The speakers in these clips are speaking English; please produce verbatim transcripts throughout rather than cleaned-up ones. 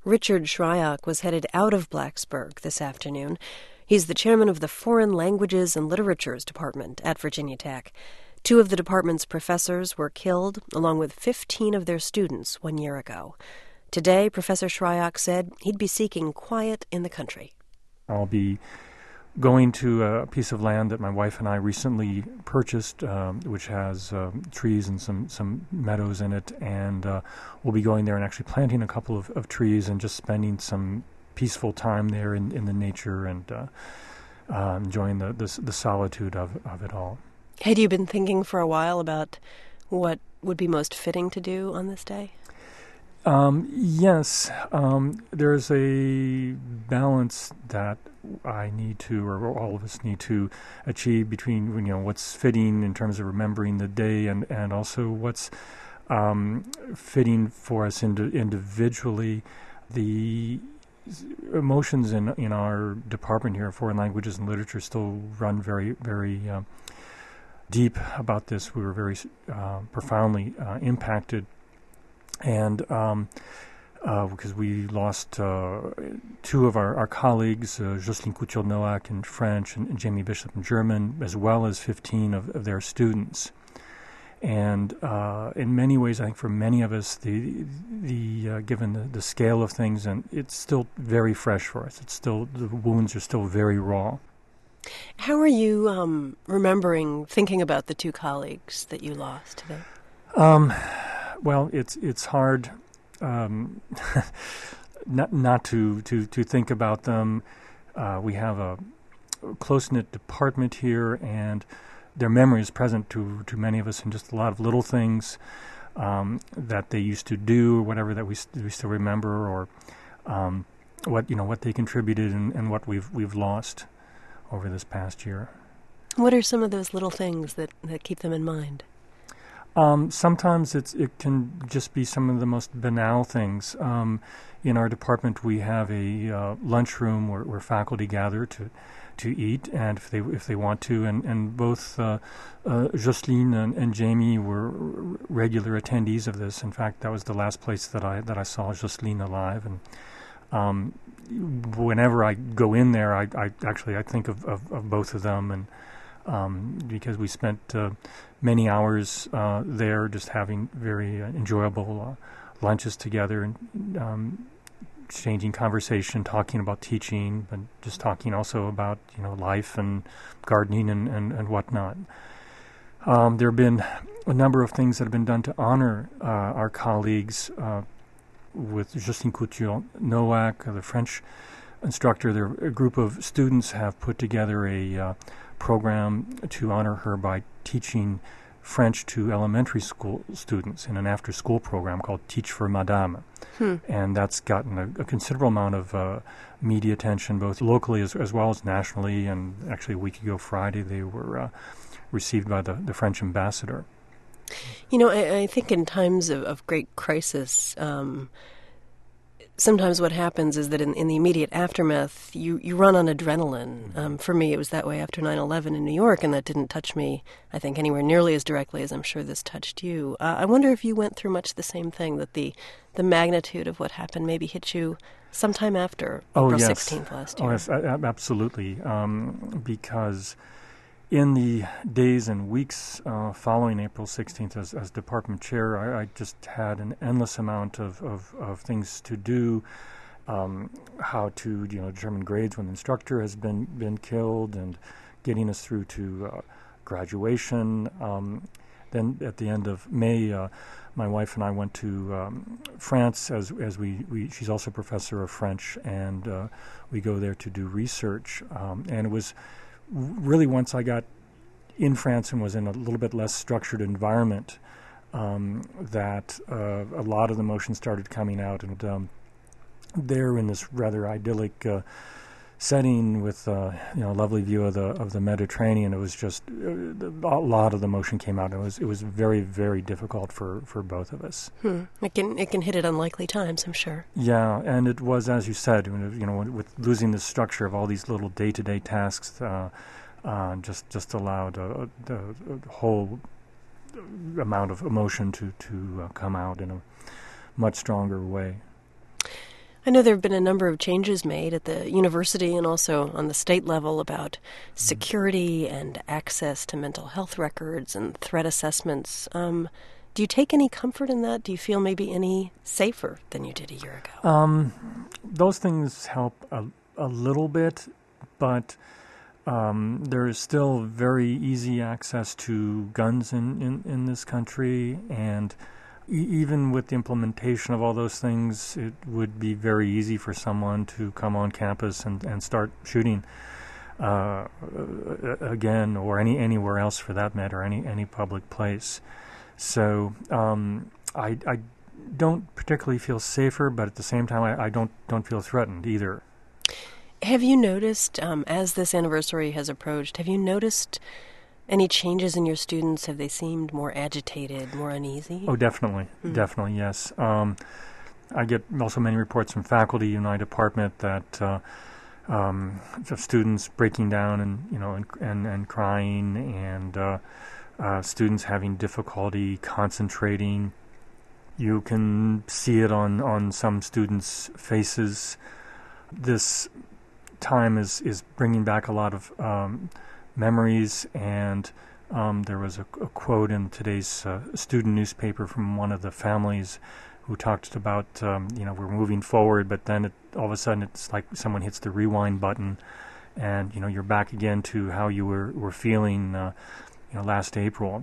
Richard Shryock was headed out of Blacksburg this afternoon. He's the chairman of the Foreign Languages and Literatures Department at Virginia Tech. Two of the department's professors were killed, along with fifteen of their students one year ago. Today, Professor Shryock said he'd be seeking quiet in the country. I'll be going to a piece of land that my wife and I recently purchased, um, which has uh, trees and some, some meadows in it, and uh, we'll be going there and actually planting a couple of, of trees and just spending some peaceful time there in, in the nature and uh, uh, enjoying the, the the solitude of, of it all. Had you been thinking for a while about what would be most fitting to do on this day? Um, yes, um, there's a balance that I need to, or all of us need to achieve between, you know, what's fitting in terms of remembering the day and, and also what's um, fitting for us indi- individually. The emotions in in our department here, Foreign Languages and Literature, still run very, very uh, deep about this. We were very uh, profoundly uh, impacted. And um, uh, because we lost uh, two of our, our colleagues, uh, Jocelyne Couture-Noack in French and, and Jamie Bishop in German, as well as fifteen of, of their students. And uh, in many ways, I think for many of us, the the uh, given the, the scale of things, and it's still very fresh for us. It's still, the wounds are still very raw. How are you um, remembering, thinking about the two colleagues that you lost today? Um. Well, it's it's hard um, not not to, to, to think about them. Uh, we have a close-knit department here, and their memory is present to, to many of us in just a lot of little things um, that they used to do, or whatever that we we still remember, or um, what you know what they contributed and, and what we've we've lost over this past year. What are some of those little things that, that keep them in mind? Um, sometimes it's, it can just be some of the most banal things. Um, in our department, we have a uh, lunchroom where, where faculty gather to to eat, and if they if they want to, and and both uh, uh, Jocelyne and, and Jamie were r- regular attendees of this. In fact, that was the last place that I that I saw Jocelyne alive, and um, whenever I go in there, I, I actually I think of, of, of both of them, and. Um, because we spent uh, many hours uh, there just having very uh, enjoyable uh, lunches together and um, exchanging conversation, talking about teaching, but just talking also about, you know, life and gardening and, and, and whatnot. Um, there have been a number of things that have been done to honor uh, our colleagues uh, with Jocelyne Couture-Noack, uh, the French instructor. There, a group of students have put together a uh, program to honor her by teaching French to elementary school students in an after-school program called Teach for Madame. Hmm. And that's gotten a, a considerable amount of uh, media attention, both locally as, as well as nationally. And actually a week ago Friday, they were uh, received by the, the French ambassador. You know, I, I think in times of, of great crisis, um, sometimes what happens is that in, in the immediate aftermath, you, you run on adrenaline. Um, for me, it was that way after nine eleven in New York, and that didn't touch me, I think, anywhere nearly as directly as I'm sure this touched you. Uh, I wonder if you went through much the same thing, that the, the magnitude of what happened maybe hit you sometime after oh, April yes. sixteenth last year. Oh, yes, absolutely. Um, because in the days and weeks uh, following April sixteenth as, as department chair, I, I just had an endless amount of, of, of things to do. Um, how to, you know, determine grades when the instructor has been, been killed, and getting us through to uh, graduation. Um, then at the end of May, uh, my wife and I went to um, France as as we, we she's also a professor of French, and uh, we go there to do research. Um, and it was really, once I got in France and was in a little bit less structured environment, um, that uh, a lot of the emotions started coming out. And um, there, in this rather idyllic uh, setting with uh, you know, a lovely view of the of the Mediterranean, it was just uh, a lot of the emotion came out. It was it was very, very difficult for, for both of us. Hmm. It can it can hit at unlikely times, I'm sure. Yeah, and it was, as you said, you know, with losing the structure of all these little day-to-day tasks, uh, uh, just just allowed a, a, a whole amount of emotion to to uh, come out in a much stronger way. I know there have been a number of changes made at the university and also on the state level about security and access to mental health records and threat assessments. Um, do you take any comfort in that? Do you feel maybe any safer than you did a year ago? Um, those things help a, a little bit, but um, there is still very easy access to guns in, in, in this country, and even with the implementation of all those things, it would be very easy for someone to come on campus and, and start shooting uh, again, or any anywhere else for that matter, any any public place. So um, I, I don't particularly feel safer, but at the same time, I, I don't don't feel threatened either. Have you noticed, um, as this anniversary has approached, have you noticed any changes in your students? Have they seemed more agitated, more uneasy? Oh, definitely. Mm. Definitely, yes. Um, I get also many reports from faculty in my department that uh, um, of students breaking down and, you know, and and, and crying, and uh, uh, students having difficulty concentrating. You can see it on, on some students' faces. This time is, is bringing back a lot of um, memories, and um, there was a, a quote in today's uh, student newspaper from one of the families who talked about, um, you know, we're moving forward, but then it, all of a sudden it's like someone hits the rewind button, and, you know, you're back again to how you were, were feeling, uh, you know, last April.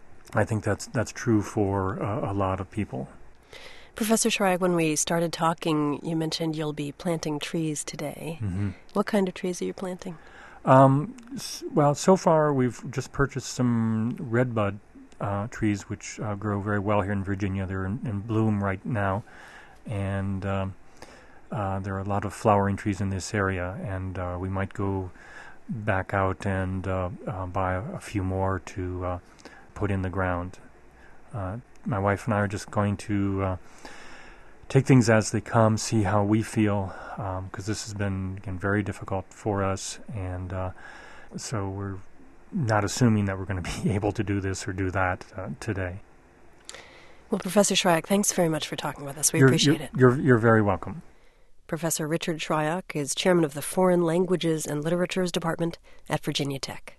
I think that's that's true for uh, a lot of people. Professor Shryack, when we started talking, you mentioned you'll be planting trees today. Mm-hmm. What kind of trees are you planting? Um, s- well, so far we've just purchased some redbud uh, trees, which uh, grow very well here in Virginia. They're in, in bloom right now, and um, uh, there are a lot of flowering trees in this area, and uh, we might go back out and uh, uh, buy a, a few more to uh, put in the ground. Uh, my wife and I are just going to uh, take things as they come, see how we feel, because um, this has been, again, very difficult for us, and uh, so we're not assuming that we're going to be able to do this or do that uh, today. Well, Professor Shryack, thanks very much for talking with us. We you're, appreciate you're, it. You're, you're very welcome. Professor Richard Shryack is chairman of the Foreign Languages and Literatures Department at Virginia Tech.